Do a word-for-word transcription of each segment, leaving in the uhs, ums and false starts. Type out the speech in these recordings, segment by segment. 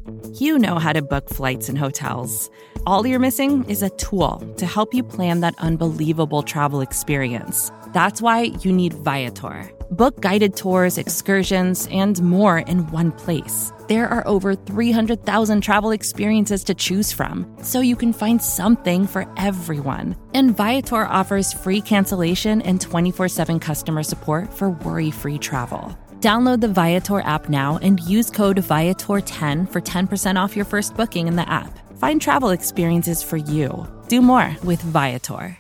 You know how to book flights and hotels. All you're missing is a tool to help you plan that unbelievable travel experience. That's why you need Viator. Book guided tours, excursions, and more in one place. There are over three hundred thousand travel experiences to choose from, so you can find something for everyone. And Viator offers free cancellation and twenty-four seven customer support for worry-free travel. Download the Viator app now and use code Viator ten for ten percent off your first booking in the app. Find travel experiences for you. Do more with Viator.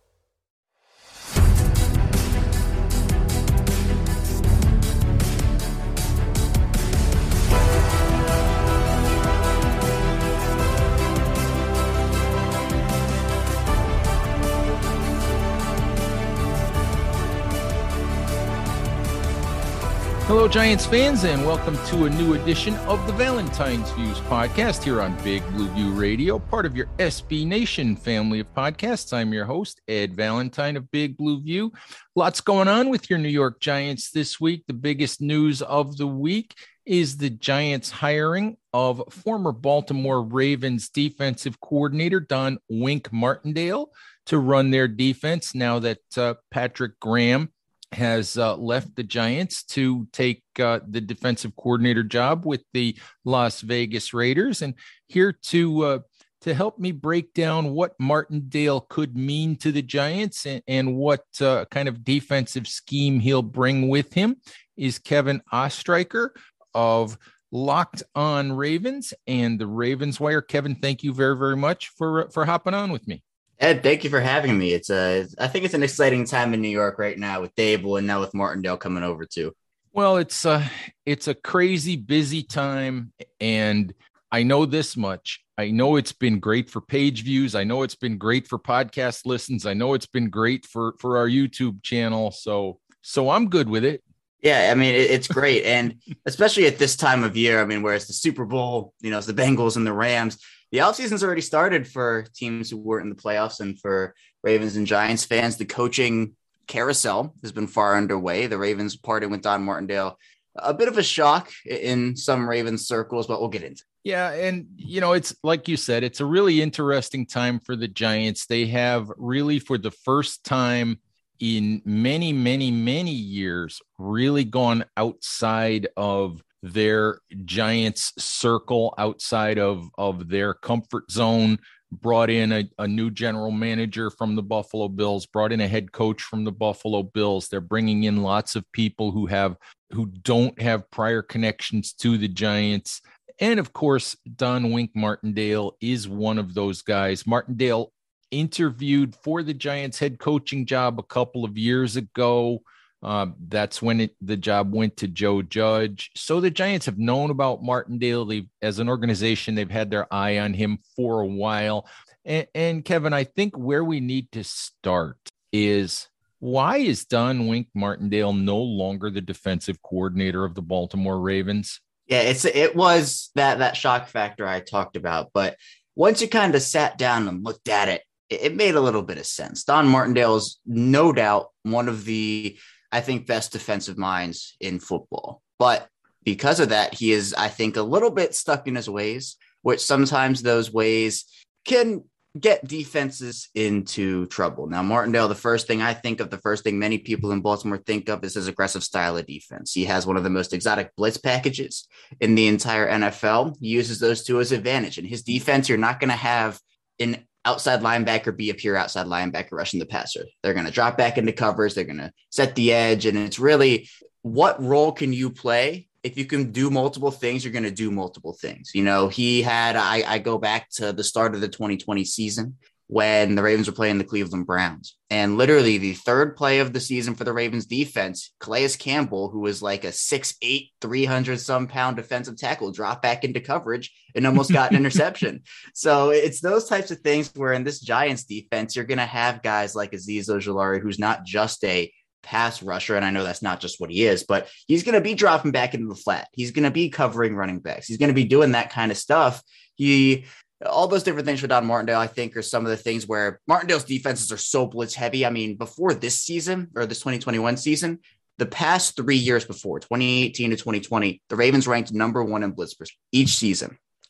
Hello, Giants fans, and welcome to a new edition of the Valentine's Views podcast here on Big Blue View Radio, part of your S B Nation family of podcasts. I'm your host, Ed Valentine of Big Blue View. Lots going on with your New York Giants this week. The biggest news of the week is the Giants hiring of former Baltimore Ravens defensive coordinator Don Wink Martindale to run their defense now that uh, Patrick Graham has uh, left the Giants to take uh, the defensive coordinator job with the Las Vegas Raiders. And here to uh, to help me break down what Martindale could mean to the Giants and, and what uh, kind of defensive scheme he'll bring with him is Kevin Ostreicher of Locked On Ravens and the Ravens Wire. Kevin, thank you very, very much for for hopping on with me. Ed, thank you for having me. It's a, I think it's an exciting time in New York right now with Dable and now with Martindale coming over too. Well, it's a, it's a crazy busy time. And I know this much. I know it's been great for page views. I know it's been great for podcast listens. I know it's been great for, for our YouTube channel. So, so I'm good with it. Yeah, I mean, it, it's great. And especially at this time of year, I mean, where it's the Super Bowl, you know, it's the Bengals and the Rams. The offseason's already started for teams who weren't in the playoffs, and for Ravens and Giants fans, the coaching carousel has been far underway. The Ravens parted with Don Martindale. A bit of a shock in some Ravens circles, but we'll get into it. Yeah, and, you know, it's like you said, it's a really interesting time for the Giants. They have really, for the first time in many, many, many years, really gone outside of their Giants circle, outside of, of their comfort zone, brought in a, a new general manager from the Buffalo Bills, brought in a head coach from the Buffalo Bills. They're bringing in lots of people who have, who don't have prior connections to the Giants. And of course, Don Wink Martindale is one of those guys. Martindale interviewed for the Giants head coaching job a couple of years ago. Uh, that's when it, the job went to Joe Judge. So the Giants have known about Martindale. They've, as an organization, they've had their eye on him for a while. And, and Kevin, I think where we need to start is, why is Don Wink Martindale no longer the defensive coordinator of the Baltimore Ravens? Yeah, it's it was that that shock factor I talked about. But once you kind of sat down and looked at it, it, it made a little bit of sense. Don Martindale is no doubt one of the, I think, best defensive minds in football. But because of that, he is, I think, a little bit stuck in his ways, which sometimes those ways can get defenses into trouble. Now, Martindale, the first thing I think of, the first thing many people in Baltimore think of is his aggressive style of defense. He has one of the most exotic blitz packages in the entire N F L. He uses those to his advantage. In his defense, you're not going to have an outside linebacker be a pure outside linebacker rushing the passer. They're going to drop back into covers. They're going to set the edge. And it's really, what role can you play? If you can do multiple things, you're going to do multiple things. You know, he had, I, I go back to the start of the twenty twenty season when the Ravens were playing the Cleveland Browns. And literally the third play of the season for the Ravens defense, Calais Campbell, who was like a six eight, three hundred some pound defensive tackle, dropped back into coverage and almost got an interception. So it's those types of things where in this Giants defense, you're going to have guys like Azeez Ojulari, who's not just a pass rusher. And I know that's not just what he is, but he's going to be dropping back into the flat. He's going to be covering running backs. He's going to be doing that kind of stuff. He, all those different things for Don Martindale, I think, are some of the things where Martindale's defenses are so blitz heavy. I mean, before this season or this twenty twenty-one season, the past three years before, twenty eighteen to twenty twenty, the Ravens ranked number one in blitz each season.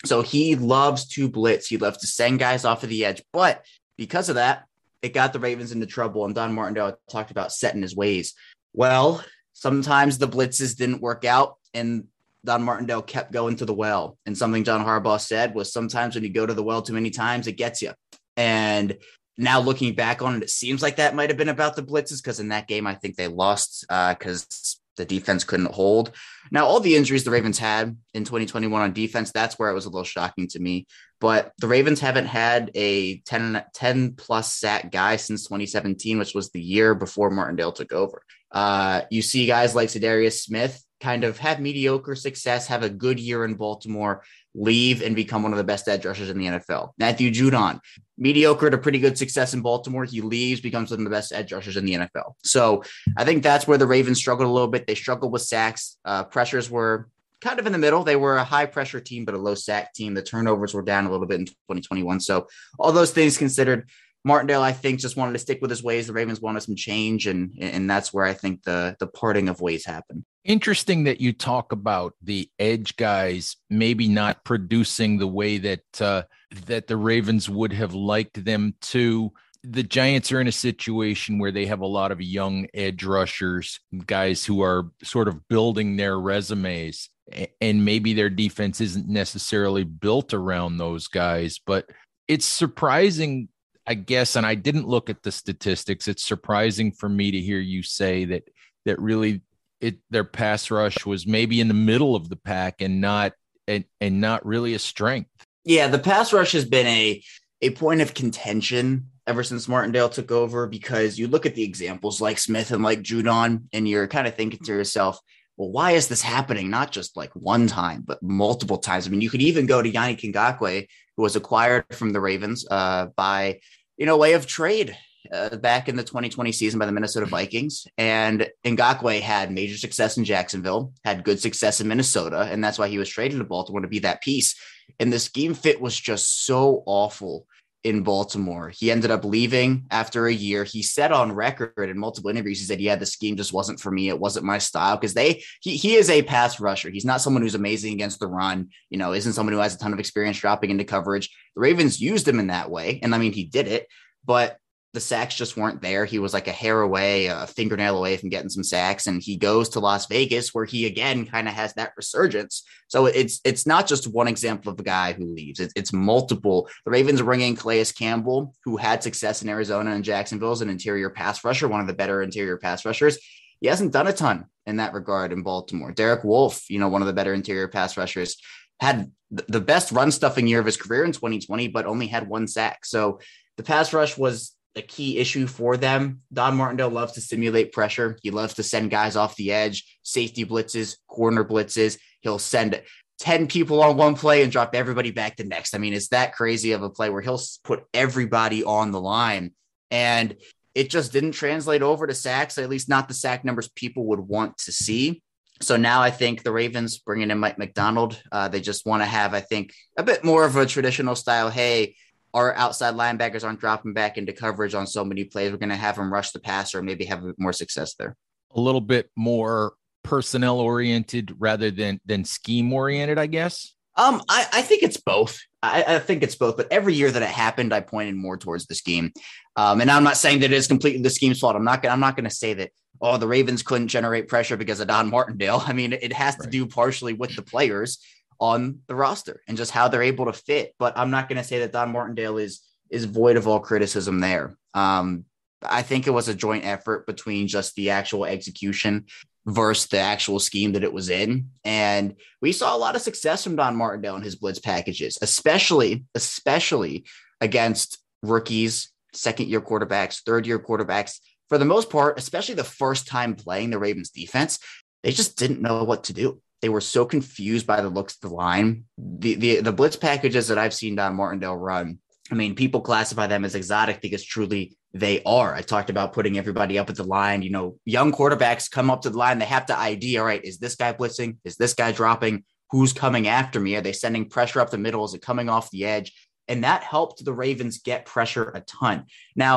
So he loves to blitz. He loves to send guys off of the edge. But because of that, it got the Ravens into trouble. And Don Martindale talked about setting his ways. Well, sometimes the blitzes didn't work out, and Don Martindale kept going to the well. And something John Harbaugh said was, sometimes when you go to the well too many times, it gets you. And now looking back on it, it seems like that might have been about the blitzes, because in that game, I think they lost because uh, the defense couldn't hold. Now, all the injuries the Ravens had in twenty twenty-one on defense, that's where it was a little shocking to me. But the Ravens haven't had a ten, ten plus sack guy since twenty seventeen, which was the year before Martindale took over. Uh, you see guys like Za'Darius Smith kind of have mediocre success, have a good year in Baltimore, leave and become one of the best edge rushers in the N F L. Matthew Judon, mediocre to pretty good success in Baltimore. He leaves, becomes one of the best edge rushers in the N F L. So I think that's where the Ravens struggled a little bit. They struggled with sacks. Uh, pressures were kind of in the middle. They were a high pressure team, but a low sack team. The turnovers were down a little bit in twenty twenty-one. So all those things considered, Martindale, I think, just wanted to stick with his ways. The Ravens wanted some change, and and that's where I think the the parting of ways happened. Interesting that you talk about the edge guys maybe not producing the way that uh, that the Ravens would have liked them to. The Giants are in a situation where they have a lot of young edge rushers, guys who are sort of building their resumes, and maybe their defense isn't necessarily built around those guys. But it's surprising, I guess, and I didn't look at the statistics. It's surprising for me to hear you say that that really it their pass rush was maybe in the middle of the pack and not and, and not really a strength. Yeah, the pass rush has been a a point of contention ever since Martindale took over, because you look at the examples like Smith and like Judon, and you're kind of thinking to yourself, well, why is this happening? Not just like one time, but multiple times. I mean, you could even go to Yannick Ngakoue, who was acquired from the Ravens uh, by, you know, way of trade uh, back in the twenty twenty season by the Minnesota Vikings. And Ngakoue had major success in Jacksonville, had good success in Minnesota, and that's why he was traded to Baltimore to be that piece. And the scheme fit was just so awful in Baltimore. He ended up leaving after a year. He said on record in multiple interviews, he said, yeah, the scheme just wasn't for me. It wasn't my style, because they, he, he is a pass rusher. He's not someone who's amazing against the run, you know, isn't someone who has a ton of experience dropping into coverage. The Ravens used him in that way. And I mean, he did it, but the sacks just weren't there. He was like a hair away, a fingernail away from getting some sacks. And he goes to Las Vegas, where he again kind of has that resurgence. So it's it's not just one example of a guy who leaves. It's, it's multiple. The Ravens bring in Calais Campbell, who had success in Arizona and Jacksonville as an interior pass rusher, one of the better interior pass rushers. He hasn't done a ton in that regard in Baltimore. Derek Wolfe, you know, one of the better interior pass rushers, had the best run stuffing year of his career in twenty twenty, but only had one sack. So the pass rush was a key issue for them. Don Martindale loves to simulate pressure. He loves to send guys off the edge, safety blitzes, corner blitzes. He'll send ten people on one play and drop everybody back the next. I mean, it's that crazy of a play where he'll put everybody on the line. And it just didn't translate over to sacks, at least not the sack numbers people would want to see. So now I think the Ravens bringing in Mike Macdonald, uh, they just want to have, I think, a bit more of a traditional style. Hey, our outside linebackers aren't dropping back into coverage on so many plays. We're going to have them rush the passer and maybe have a bit more success there. A little bit more personnel oriented rather than than scheme oriented, I guess. Um, I, I think it's both. I, I think it's both. But every year that it happened, I pointed more towards the scheme. Um, and I'm not saying that it's completely the scheme's fault. I'm not. I'm not going to say that, oh, the Ravens couldn't generate pressure because of Don Martindale. I mean, it has to Right. do partially with the players on the roster and just how they're able to fit. But I'm not going to say that Don Martindale is is void of all criticism there. Um, I think it was a joint effort between just the actual execution versus the actual scheme that it was in. And we saw a lot of success from Don Martindale in his blitz packages, especially, especially against rookies, second year quarterbacks, third year quarterbacks. For the most part, especially the first time playing the Ravens defense, they just didn't know what to do. They were so confused by the looks of the line. The, the, the blitz packages that I've seen Don Martindale run, I mean, people classify them as exotic because truly they are. I talked about putting everybody up at the line. You know, young quarterbacks come up to the line. They have to I D, all right, is this guy blitzing? Is this guy dropping? Who's coming after me? Are they sending pressure up the middle? Is it coming off the edge? And that helped the Ravens get pressure a ton. Now,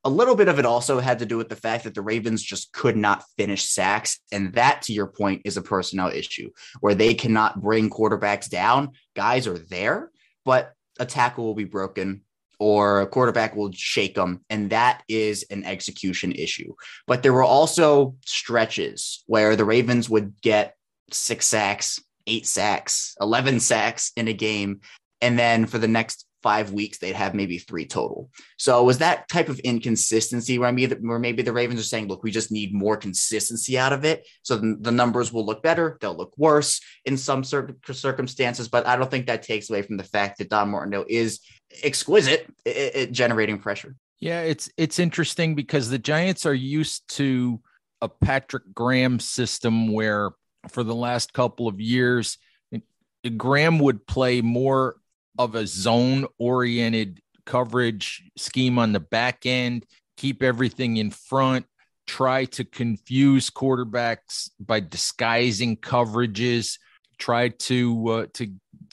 A little bit of it also had to do with the fact that the Ravens just could not finish sacks. And that, to your point, is a personnel issue where they cannot bring quarterbacks down. Guys are there, but a tackle will be broken or a quarterback will shake them. And that is an execution issue. But there were also stretches where the Ravens would get six sacks, eight sacks, eleven sacks in a game. And then for the next five weeks, they'd have maybe three total. So it was that type of inconsistency where, I mean, where maybe the Ravens are saying, look, we just need more consistency out of it. So the numbers will look better. They'll look worse in some certain circumstances, but I don't think that takes away from the fact that Don Martindale is exquisite at, at generating pressure. Yeah, it's, it's interesting because the Giants are used to a Patrick Graham system where for the last couple of years, Graham would play more of a zone-oriented coverage scheme on the back end, keep everything in front, try to confuse quarterbacks by disguising coverages, try to uh, to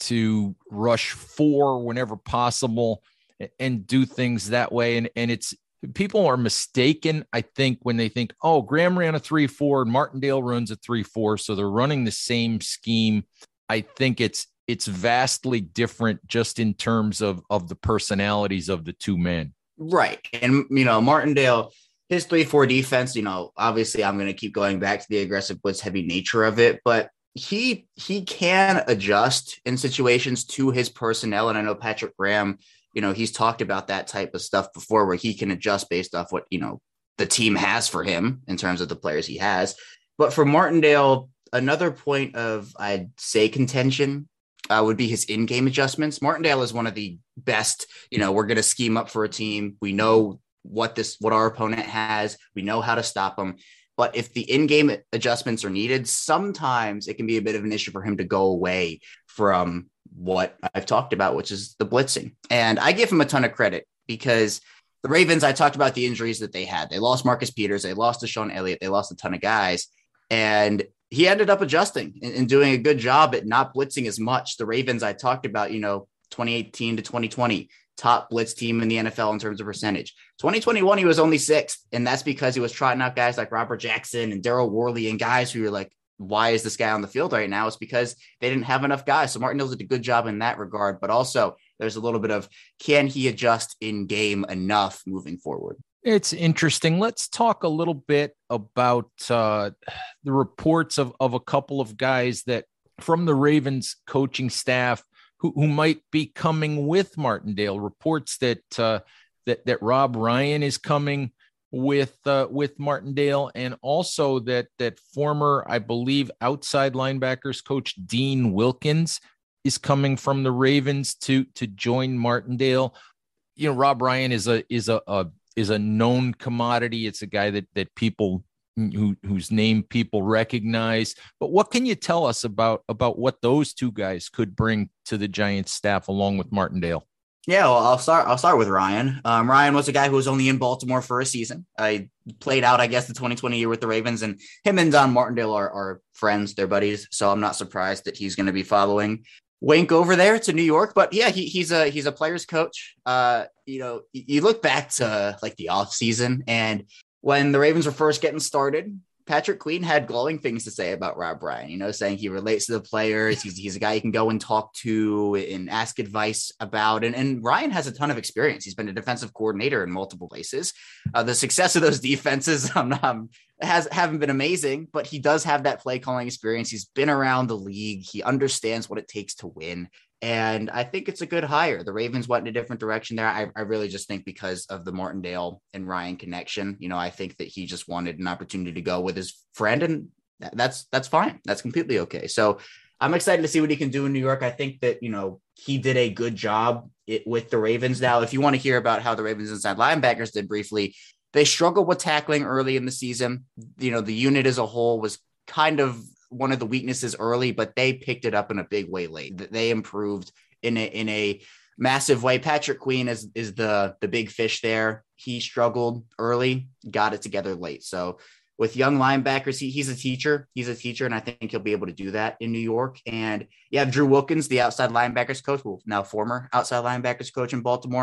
to rush four whenever possible, and do things that way. And and it's people are mistaken, I think, when they think, oh, Graham ran a three four and Martindale runs a three four, so they're running the same scheme. I think it's it's vastly different just in terms of, of the personalities of the two men. Right. And, you know, Martindale, his three four defense, you know, obviously I'm going to keep going back to the aggressive blitz heavy nature of it, but he he can adjust in situations to his personnel. And I know Patrick Graham, you know, he's talked about that type of stuff before where he can adjust based off what, you know, the team has for him in terms of the players he has. But for Martindale, another point of, I'd say, contention uh, would be his in-game adjustments. Martindale is one of the best, you know, we're going to scheme up for a team. We know what this, what our opponent has. We know how to stop them. But if the in-game adjustments are needed, sometimes it can be a bit of an issue for him to go away from what I've talked about, which is the blitzing. And I give him a ton of credit because the Ravens, I talked about the injuries that they had. They lost Marcus Peters. They lost DeShon Elliott. They lost a ton of guys. And he ended up adjusting and, and doing a good job at not blitzing as much. The Ravens, I talked about, you know, twenty eighteen to twenty twenty, top blitz team in the N F L in terms of percentage. twenty twenty-one, he was only sixth. And that's because he was trotting out guys like Robert Jackson and Daryl Worley and guys who were like, why is this guy on the field right now? It's because they didn't have enough guys. So Martindale did a good job in that regard, but also there's a little bit of, can he adjust in game enough moving forward? It's interesting. Let's talk a little bit about uh, the reports of, of a couple of guys that from the Ravens coaching staff who, who might be coming with Martindale. Reports that uh, that that Rob Ryan is coming with uh, with Martindale, and also that that former, I believe, outside linebackers coach Dean Wilkins is coming from the Ravens to to join Martindale. You know, Rob Ryan is a is a, a is a known commodity. It's a guy that that people who whose name people recognize. But what can you tell us about about what those two guys could bring to the Giants staff along with Martindale? Yeah, well, I'll start. I'll start with Ryan. Um, Ryan was a guy who was only in Baltimore for a season. I played out, I guess, the twenty twenty year with the Ravens, and him and Don Martindale are, are friends. They're buddies. So I'm not surprised that he's going to be following Wink over there to New York. But yeah, he, he's a he's a player's coach. Uh, you know, you look back to like the off season, and when the Ravens were first getting started, Patrick Queen had glowing things to say about Rob Ryan, you know, saying he relates to the players. He's, he's a guy you can go and talk to and ask advice about. And, and Ryan has a ton of experience. He's been a defensive coordinator in multiple places. Uh, the success of those defenses um, um, has, haven't been amazing, but he does have that play calling experience. He's been around the league. He understands what it takes to win. And I think it's a good hire. The Ravens went in a different direction there. I, I really just think because of the Martindale and Ryan connection, you know, I think that he just wanted an opportunity to go with his friend, and that's, that's fine. That's completely okay. So I'm excited to see what he can do in New York. I think that, you know, he did a good job it, with the Ravens. Now, if you want to hear about how the Ravens inside linebackers did briefly, they struggled with tackling early in the season. You know, the unit as a whole was kind of one of the weaknesses early, but they picked it up in a big way late. They improved in a, in a massive way. Patrick Queen is, is the, the big fish there. He struggled early, got it together late. So with young linebackers, he, he's a teacher. He's a teacher, and I think he'll be able to do that in New York. And you have Drew Wilkins, the outside linebackers coach, well, now former outside linebackers coach in Baltimore.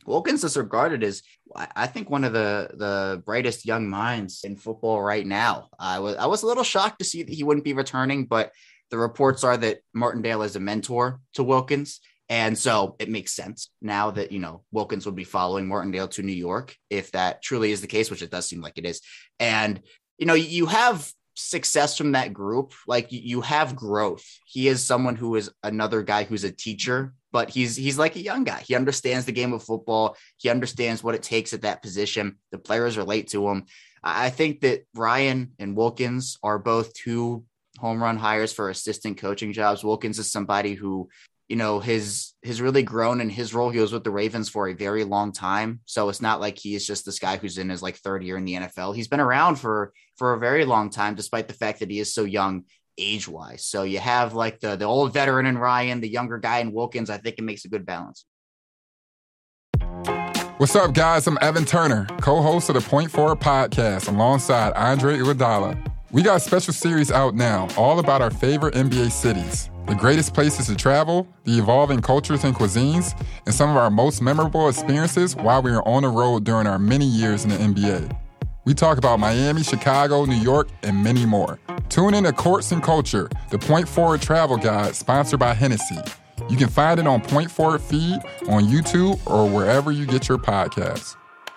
Wilkins is regarded as, I think, one of the, the brightest young minds in football right now. I was I was a little shocked to see that he wouldn't be returning, but the reports are that Martindale is a mentor to Wilkins. And so it makes sense now that, you know, Wilkins would be following Martindale to New York, if that truly is the case, which it does seem like it is. And, you know, you have success from that group. Like, you have growth. He is someone who is another guy who's a teacher, but he's he's like a young guy. He understands the game of football. He understands what it takes at that position. The players relate to him. I think that Ryan and Wilkins are both two home run hires for assistant coaching jobs. Wilkins is somebody who, you know, his has really grown in his role. He was with the Ravens for a very long time. So it's not like he is just this guy who's in his like third year in the N F L. He's been around for, for a very long time, despite the fact that he is so young age wise. So you have like the, the old veteran in Ryan, the younger guy in Wilkins. I think it makes a good balance. What's up, guys? I'm Evan Turner, co-host of the Point Forward podcast alongside Andre Iguodala. We got a special series out now, all about our favorite N B A cities, the greatest places to travel, the evolving cultures and cuisines, and some of our most memorable experiences while we were on the road during our many years in the N B A. We talk about Miami, Chicago, New York, and many more. Tune in to Courts and Culture, the Point Forward travel guide sponsored by Hennessy. You can find it on Point Forward feed, on YouTube, or wherever you get your podcasts.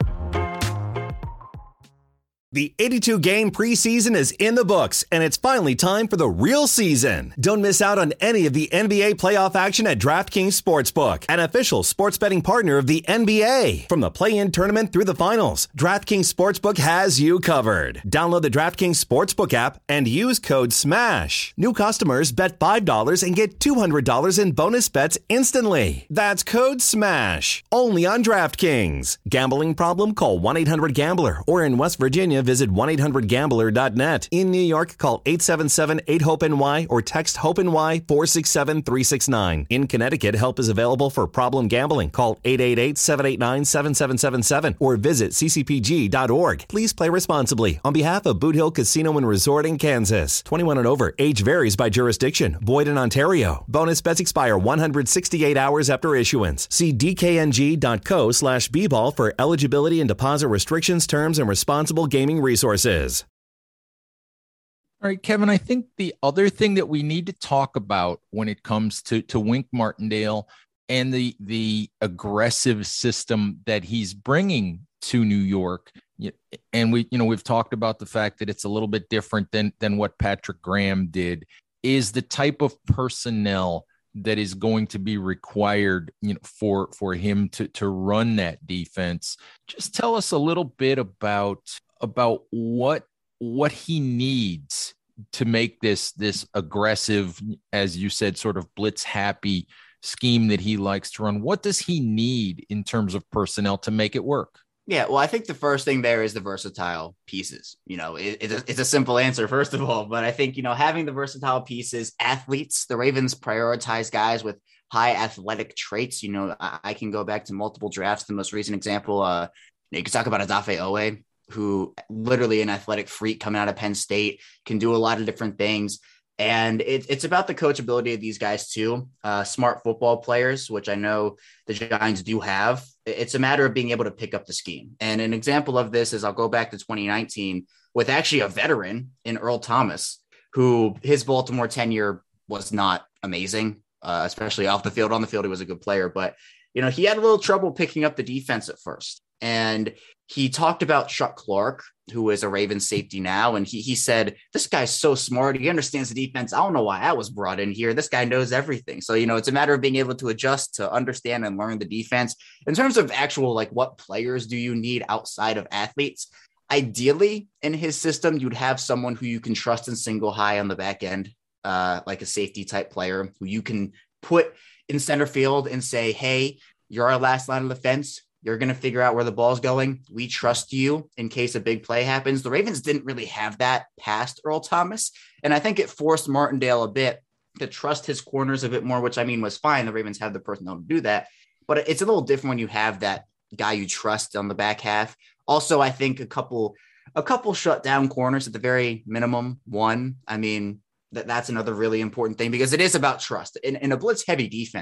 The eighty-two game preseason is in the books, and it's finally time for the real season. Don't miss out on any of the N B A playoff action at DraftKings Sportsbook, an official sports betting partner of the N B A. From the play-in tournament through the finals, DraftKings Sportsbook has you covered. Download the DraftKings Sportsbook app and use code SMASH. New customers bet five dollars and get two hundred dollars in bonus bets instantly. That's code SMASH. Only on DraftKings. Gambling problem? Call one eight hundred gambler, or in West Virginia, visit one eight hundred gambler dot net. In New York, call eight seven seven eight hope N Y or text HOPE-NY four six seven three six nine. In Connecticut, help is available for problem gambling. Call eight eight eight seven eight nine seven seven seven seven or visit c c p g dot org. Please play responsibly. On behalf of Boot Hill Casino and Resort in Kansas. twenty-one and over. Age varies by jurisdiction. Void in Ontario. Bonus bets expire one hundred sixty-eight hours after issuance. See d k n g dot co slash b ball for eligibility and deposit restrictions, terms, and responsible gaming resources. All right, Kevin, I think the other thing that we need to talk about when it comes to, to Wink Martindale and the, the aggressive system that he's bringing to New York, and we, you know, we've talked about the fact that it's a little bit different than, than what Patrick Graham did, is the type of personnel that is going to be required, you know, for, for him to, to run that defense. Just tell us a little bit about, about what, what he needs to make this, this aggressive, as you said, sort of blitz happy scheme that he likes to run. What does he need in terms of personnel to make it work? Yeah, well, I think the first thing there is the versatile pieces. You know, it, it's, a, it's a simple answer, first of all, but I think, you know, having the versatile pieces, athletes, the Ravens prioritize guys with high athletic traits. You know, I, I can go back to multiple drafts. The most recent example, uh, you could talk about Adafe Owe, who literally an athletic freak coming out of Penn State, can do a lot of different things. And it, it's about the coachability of these guys too. Uh, smart football players, which I know the Giants do have. It's a matter of being able to pick up the scheme. And an example of this is I'll go back to twenty nineteen with actually a veteran in Earl Thomas, who his Baltimore tenure was not amazing, uh, especially off the field. On the field, he was a good player, but you know, he had a little trouble picking up the defense at first. And he talked about Chuck Clark, who is a Ravens safety now. And he he said, this guy's so smart. He understands the defense. I don't know why I was brought in here. This guy knows everything. So, you know, it's a matter of being able to adjust, to understand and learn the defense. In terms of actual, like, what players do you need outside of athletes? Ideally, in his system, you'd have someone who you can trust and single high on the back end, uh, like a safety type player who you can put in center field and say, hey, you're our last line of defense. You're going to figure out where the ball's going. We trust you in case a big play happens. The Ravens didn't really have that past Earl Thomas. And I think it forced Martindale a bit to trust his corners a bit more, which I mean was fine. The Ravens have the personnel to do that. But it's a little different when you have that guy you trust on the back half. Also, I think a couple, a couple shut down corners at the very minimum. One, I mean, that, that's another really important thing because it is about trust. In, in a blitz heavy defense,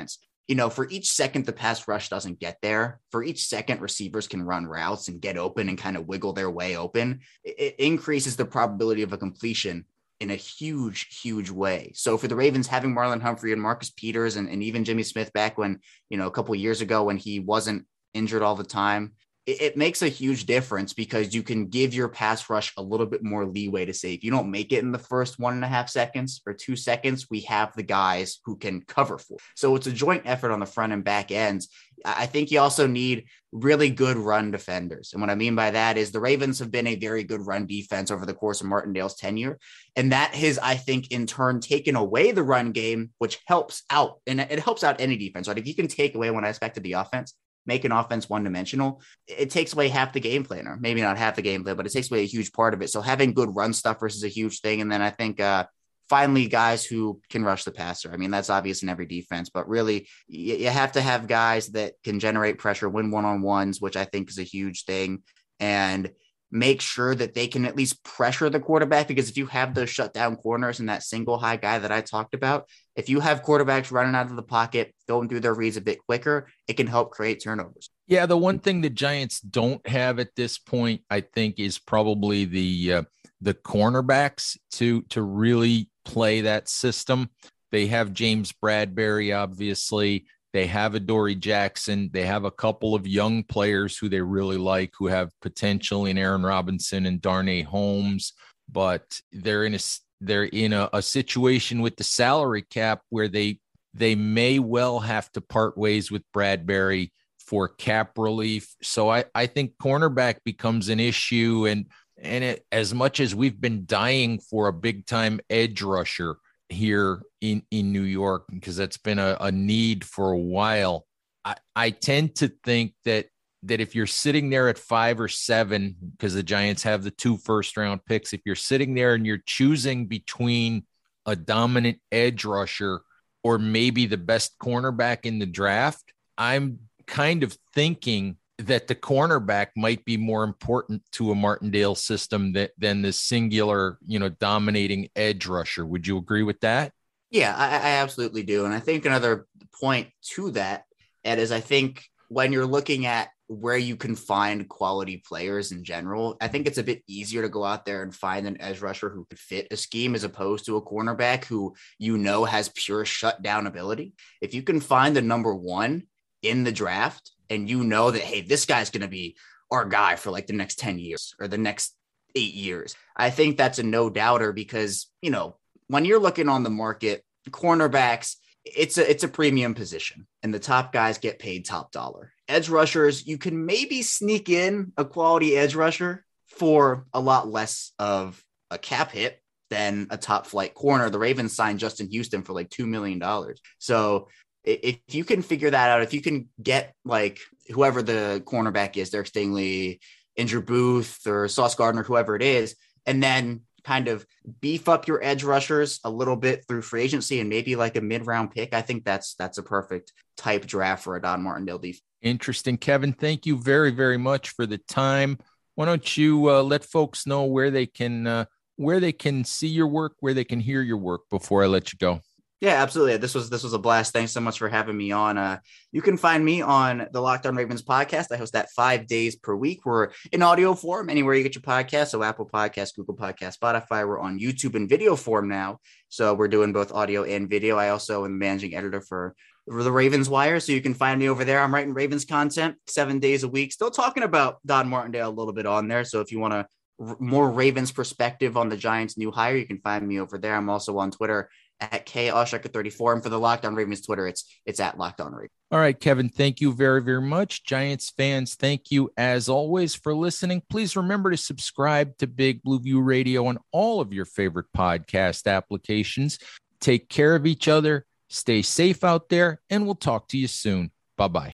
you know, for each second the pass rush doesn't get there, for each second receivers can run routes and get open and kind of wiggle their way open, it, it increases the probability of a completion in a huge, huge way. So for the Ravens, having Marlon Humphrey and Marcus Peters and, and even Jimmy Smith back when, you know, a couple of years ago when he wasn't injured all the time, it, it makes a huge difference because you can give your pass rush a little bit more leeway to say, if you don't make it in the first one and a half seconds or two seconds, we have the guys who can cover for. So it's a joint effort on the front and back ends. I think you also need really good run defenders. And what I mean by that is the Ravens have been a very good run defense over the course of Martindale's tenure. And that has, I think, in turn taken away the run game, which helps out. And it helps out any defense, right? If you can take away one aspect of the offense, make an offense one-dimensional, it takes away half the game plan, or maybe not half the game plan, but it takes away a huge part of it. So having good run stuffers is a huge thing. And then I think uh, finally guys who can rush the passer. I mean, that's obvious in every defense, but really you, you have to have guys that can generate pressure, win one-on-ones, which I think is a huge thing, and make sure that they can at least pressure the quarterback, because if you have those shutdown corners and that single high guy that I talked about, if you have quarterbacks running out of the pocket, going through their reads a bit quicker, it can help create turnovers. Yeah, the one thing the Giants don't have at this point, I think, is probably the uh, the cornerbacks to to really play that system. They have James Bradbury, obviously. They have Adoree Jackson. They have a couple of young players who they really like, who have potential in Aaron Robinson and Darnay Holmes, but they're in a they're in a, a situation with the salary cap where they they may well have to part ways with Bradbury for cap relief. So I, I think cornerback becomes an issue. And, and it, as much as we've been dying for a big time edge rusher here in, in New York, because that's been a, a need for a while, I, I tend to think that that if you're sitting there at five or seven, because the Giants have the two first round picks, if you're sitting there and you're choosing between a dominant edge rusher or maybe the best cornerback in the draft, I'm kind of thinking that the cornerback might be more important to a Martindale system that, than the singular, you know, dominating edge rusher. Would you agree with that? Yeah, I, I absolutely do. And I think another point to that, Ed, is I think when you're looking at where you can find quality players in general, I think it's a bit easier to go out there and find an edge rusher who could fit a scheme as opposed to a cornerback who, you know, has pure shutdown ability. If you can find the number one in the draft and you know that, hey, this guy's going to be our guy for like the next ten years or the next eight years, I think that's a no doubter, because, you know, when you're looking on the market, cornerbacks, it's a, it's a premium position and the top guys get paid top dollar. Edge rushers, you can maybe sneak in a quality edge rusher for a lot less of a cap hit than a top flight corner. The Ravens signed Justin Houston for like two million dollars. So if you can figure that out, if you can get like whoever the cornerback is, Derek Stingley, Andrew Booth, or Sauce Gardner, whoever it is, and then kind of beef up your edge rushers a little bit through free agency and maybe like a mid-round pick, I think that's that's a perfect type draft for a Don Martindale defense. Interesting. Kevin, thank you very, very much for the time. Why don't you uh, let folks know where they can uh, where they can see your work, where they can hear your work before I let you go? Yeah, absolutely. This was this was a blast. Thanks so much for having me on. Uh, you can find me on the Locked On Ravens podcast. I host that five days per week. We're in audio form anywhere you get your podcast. So Apple Podcasts, Google Podcasts, Spotify. We're on YouTube in video form now. So we're doing both audio and video. I also am managing editor for, for the Ravens Wire. So you can find me over there. I'm writing Ravens content seven days a week. Still talking about Don Martindale a little bit on there. So if you want a r- more Ravens perspective on the Giants' new hire, you can find me over there. I'm also on Twitter at K Oshaker thirty-four, and for the Locked On Ravens Twitter, it's it's at Locked On Ravens. All right, Kevin, thank you very, very much. Giants fans, thank you as always for listening. Please remember to subscribe to Big Blue View Radio on all of your favorite podcast applications. Take care of each other, stay safe out there, and we'll talk to you soon. Bye-bye.